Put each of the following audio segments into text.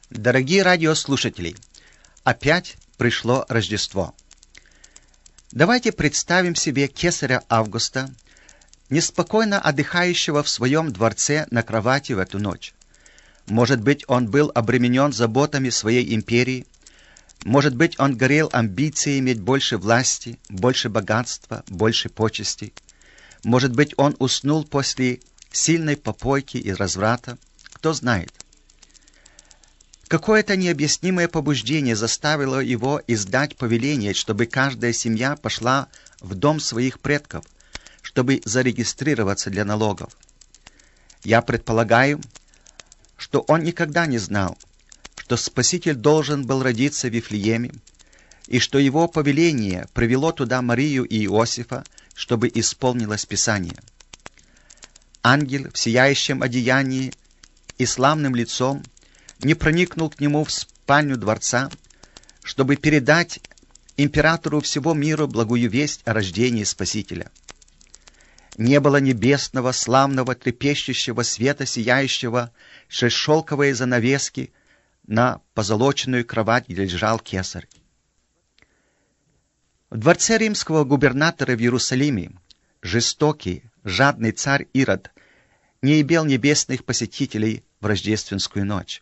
Дорогие радиослушатели, опять пришло Рождество. Давайте представим себе кесаря Августа, неспокойно отдыхающего в своем дворце на кровати в эту ночь. Может быть, он был обременен заботами своей империи, может быть, он горел амбицией иметь больше власти, больше богатства, больше почестей. Может быть, он уснул после сильной попойки и разврата, кто знает. Какое-то необъяснимое побуждение заставило его издать повеление, чтобы каждая семья пошла в дом своих предков, чтобы зарегистрироваться для налогов. Я предполагаю, что он никогда не знал, что Спаситель должен был родиться в Вифлееме, и что его повеление привело туда Марию и Иосифа, чтобы исполнилось Писание. Ангел в сияющем одеянии и славным лицом не проникнул к нему в спальню дворца, чтобы передать императору всего мира благую весть о рождении Спасителя. Не было небесного, славного, трепещущего света, сияющего через шелковые занавески на позолоченную кровать, где лежал кесарь. В дворце римского губернатора в Иерусалиме жестокий, жадный царь Ирод не имел небесных посетителей в рождественскую ночь.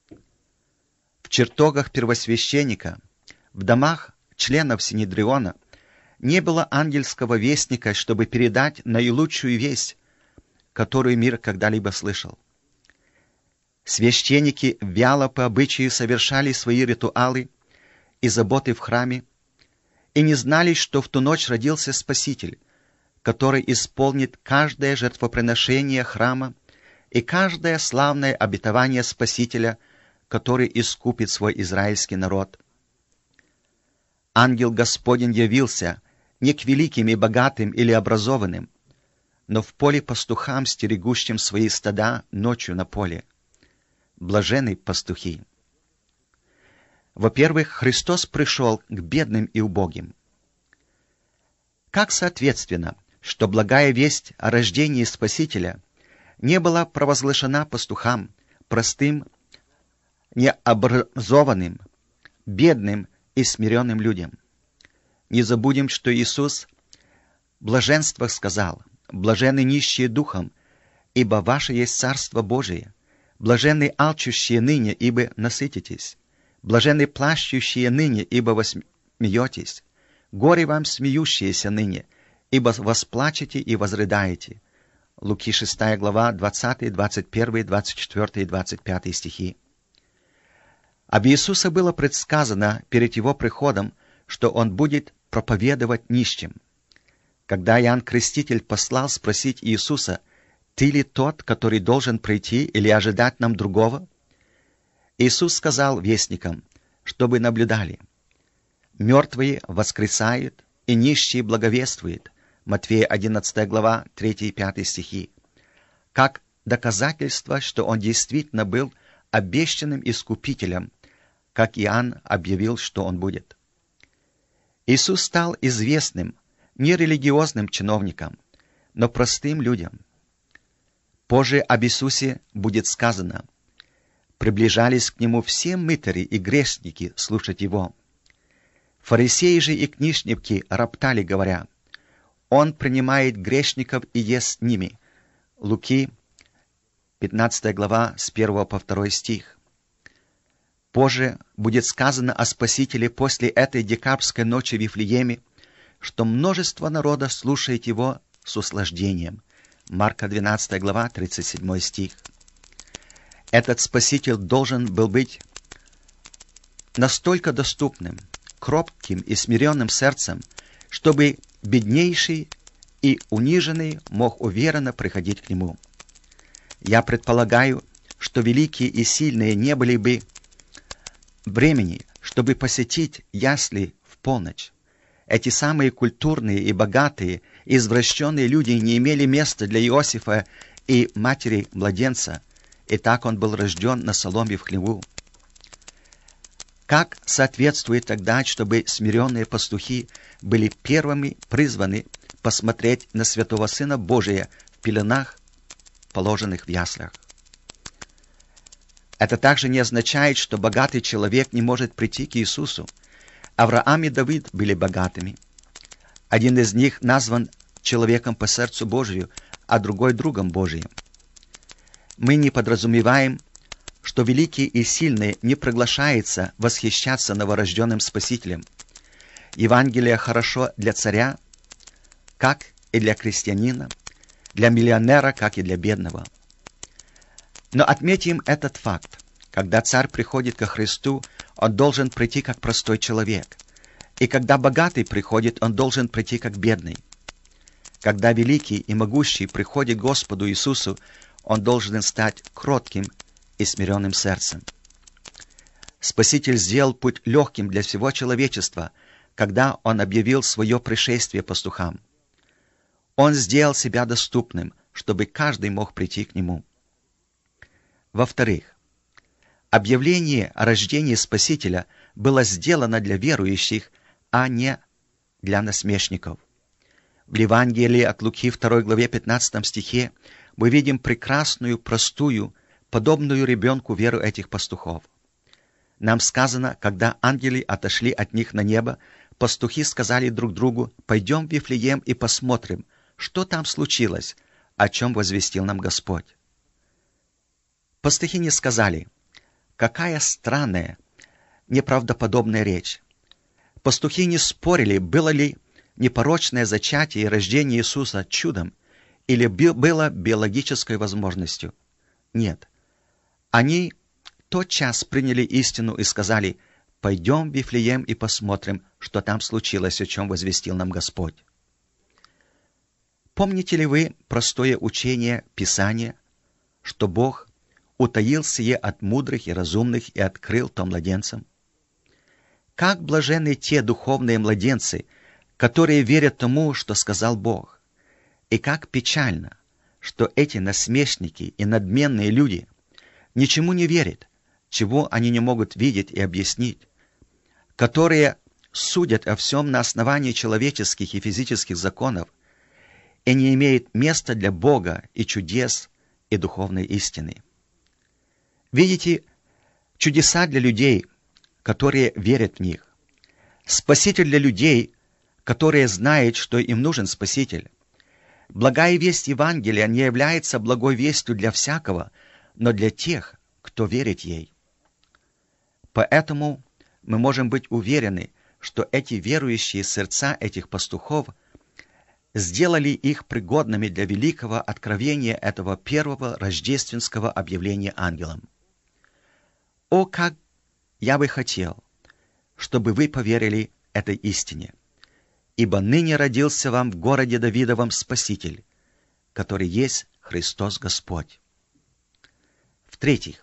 В чертогах первосвященника, в домах членов Синедриона не было ангельского вестника, чтобы передать наилучшую весть, которую мир когда-либо слышал. Священники вяло по обычаю совершали свои ритуалы и заботы в храме и не знали, что в ту ночь родился Спаситель, который исполнит каждое жертвоприношение храма и каждое славное обетование Спасителя, который искупит свой израильский народ. Ангел Господень явился не к великим и богатым или образованным, но в поле пастухам, стерегущим свои стада ночью на поле. Блаженны пастухи. Во-первых, Христос пришел к бедным и убогим. Как соответственно, что благая весть о рождении Спасителя не была провозглашена пастухам, простым, необразованным, бедным и смиренным людям. Не забудем, что Иисус в блаженствах сказал: «Блаженны нищие духом, ибо ваше есть Царство Божие. Блаженны алчущие ныне, ибо насытитесь. Блаженны плачущие ныне, ибо восмеетесь. Горе вам, смеющиеся ныне, ибо восплачете и возрыдаете». Луки 6 глава, 20, 21, 24 и 25 стихи. Об Иисусе было предсказано перед Его приходом, что Он будет проповедовать нищим. Когда Иоанн Креститель послал спросить Иисуса: «Ты ли тот, который должен прийти, или ожидать нам другого?» Иисус сказал вестникам, чтобы наблюдали: «Мертвые воскресают, и нищие благовествуют». Матфея 11 глава, 3 и 5 стихи. Как доказательство, что Он действительно был обещанным искупителем, как Иоанн объявил, что Он будет. Иисус стал известным не религиозным чиновникам, но простым людям. Позже об Иисусе будет сказано: «Приближались к Нему все мытари и грешники слушать Его. Фарисеи же и книжники роптали, говоря: Он принимает грешников и ест с ними». Луки 15 глава с 1 по 2 стих. Позже будет сказано о Спасителе после этой декабрьской ночи в Вифлееме, что множество народа слушает Его с услаждением. Марка 12 глава, 37 стих. Этот Спаситель должен был быть настолько доступным, кротким и смиренным сердцем, чтобы беднейший и униженный мог уверенно приходить к Нему. Я предполагаю, что великие и сильные не были бы времени, чтобы посетить ясли в полночь. Эти самые культурные и богатые, извращенные люди не имели места для Иосифа и матери младенца, и так он был рожден на соломе в хлеву. Как соответствует тогда, чтобы смиренные пастухи были первыми призваны посмотреть на святого Сына Божия в пеленах, положенных в яслях? Это также не означает, что богатый человек не может прийти к Иисусу. Авраам и Давид были богатыми. Один из них назван человеком по сердцу Божию, а другой другом Божиим. Мы не подразумеваем, что великий и сильный не приглашается восхищаться новорожденным Спасителем. Евангелие хорошо для царя, как и для крестьянина, для миллионера, как и для бедного. Но отметим этот факт. Когда царь приходит ко Христу, он должен прийти как простой человек. И когда богатый приходит, он должен прийти как бедный. Когда великий и могущий приходит к Господу Иисусу, он должен стать кротким и смиренным сердцем. Спаситель сделал путь легким для всего человечества, когда он объявил свое пришествие пастухам. Он сделал себя доступным, чтобы каждый мог прийти к нему. Во-вторых, объявление о рождении Спасителя было сделано для верующих, а не для насмешников. В Евангелии от Луки 2 главе 15 стихе мы видим прекрасную, простую, подобную ребенку веру этих пастухов. Нам сказано, когда ангелы отошли от них на небо, пастухи сказали друг другу: «Пойдем в Вифлеем и посмотрим, что там случилось, о чем возвестил нам Господь». Пастухи не сказали: «Какая странная, неправдоподобная речь». Пастухи не спорили, было ли непорочное зачатие и рождение Иисуса чудом или было биологической возможностью. Нет. Они тотчас приняли истину и сказали: «Пойдем в Вифлеем и посмотрим, что там случилось, о чем возвестил нам Господь». Помните ли вы простое учение Писания, что Бог утаил сие от мудрых и разумных и открыл то младенцам? Как блаженны те духовные младенцы, которые верят тому, что сказал Бог. И как печально, что эти насмешники и надменные люди ничему не верят, чего они не могут видеть и объяснить, которые судят о всем на основании человеческих и физических законов и не имеют места для Бога и чудес и духовной истины. Видите, чудеса для людей, которые верят в них. Спаситель для людей, которые знают, что им нужен Спаситель. Благая весть Евангелия не является благой вестью для всякого, но для тех, кто верит ей. Поэтому мы можем быть уверены, что эти верующие сердца этих пастухов сделали их пригодными для великого откровения этого первого рождественского объявления ангелам. О, как я бы хотел, чтобы вы поверили этой истине! Ибо ныне родился вам в городе Давидовом Спаситель, который есть Христос Господь. В-третьих,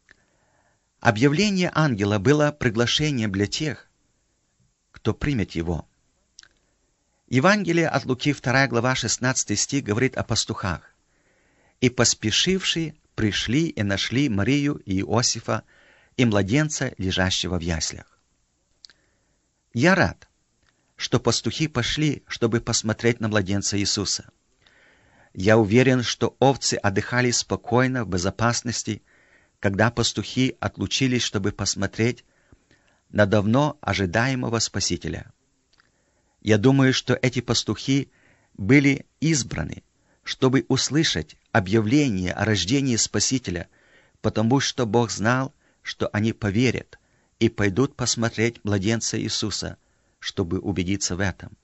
объявление ангела было приглашением для тех, кто примет его. Евангелие от Луки 2 глава 16 стих говорит о пастухах. «И поспешившие пришли и нашли Марию и Иосифа и младенца, лежащего в яслях». Я рад, что пастухи пошли, чтобы посмотреть на младенца Иисуса. Я уверен, что овцы отдыхали спокойно, в безопасности, когда пастухи отлучились, чтобы посмотреть на давно ожидаемого Спасителя. Я думаю, что эти пастухи были избраны, чтобы услышать объявление о рождении Спасителя, потому что Бог знал, что они поверят и пойдут посмотреть младенца Иисуса, чтобы убедиться в этом.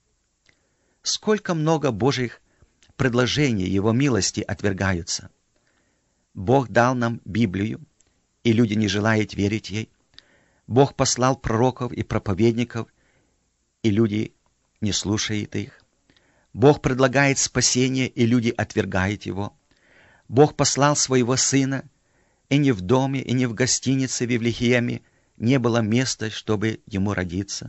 Сколько много Божьих предложений Его милости отвергаются. Бог дал нам Библию, и люди не желают верить ей. Бог послал пророков и проповедников, и люди не слушают их. Бог предлагает спасение, и люди отвергают его. Бог послал своего Сына, и ни в доме, и ни в гостинице в Вифлееме не было места, чтобы ему родиться.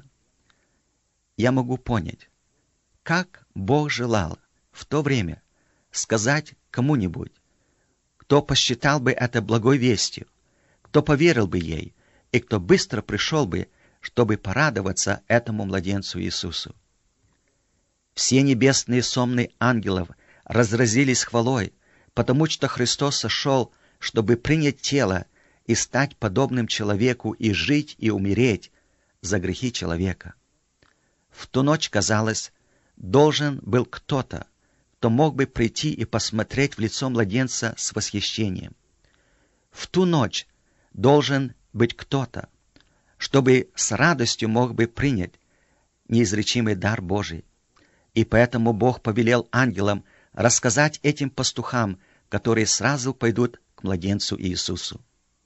Я могу понять, как Бог желал в то время сказать кому-нибудь, кто посчитал бы это благой вестью, кто поверил бы ей, и кто быстро пришел бы, чтобы порадоваться этому младенцу Иисусу. Все небесные сонмы ангелов разразились хвалой, потому что Христос сошел, чтобы принять тело и стать подобным человеку, и жить, и умереть за грехи человека. В ту ночь, казалось, должен был кто-то, кто мог бы прийти и посмотреть в лицо младенца с восхищением. В ту ночь должен быть кто-то, чтобы с радостью мог бы принять неизречимый дар Божий. И поэтому Бог повелел ангелам рассказать этим пастухам, которые сразу пойдут к младенцу Иисусу.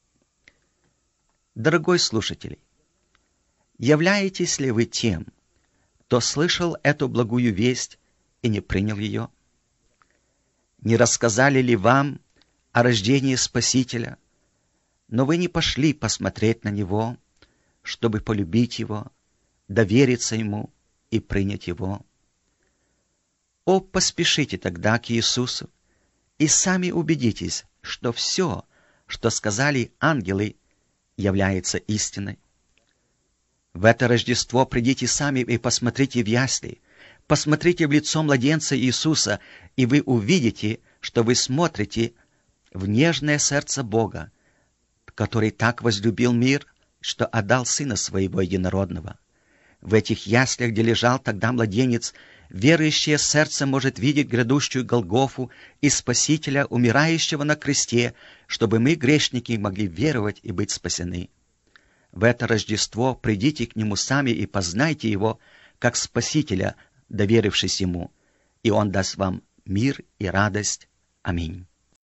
Дорогой слушатель, являетесь ли вы тем, кто слышал эту благую весть и не принял ее? Не рассказали ли вам о рождении Спасителя, но вы не пошли посмотреть на Него, чтобы полюбить Его, довериться Ему и принять Его? О, поспешите тогда к Иисусу и сами убедитесь, что все, что сказали ангелы, является истиной. В это Рождество придите сами и посмотрите в ясли, посмотрите в лицо младенца Иисуса, и вы увидите, что вы смотрите в нежное сердце Бога, который так возлюбил мир, что отдал Сына Своего Единородного. В этих яслях, где лежал тогда младенец, верующее сердце может видеть грядущую Голгофу и Спасителя, умирающего на кресте, чтобы мы, грешники, могли веровать и быть спасены. В это Рождество придите к Нему сами и познайте Его, как Спасителя, доверившись Ему, и Он даст вам мир и радость. Аминь.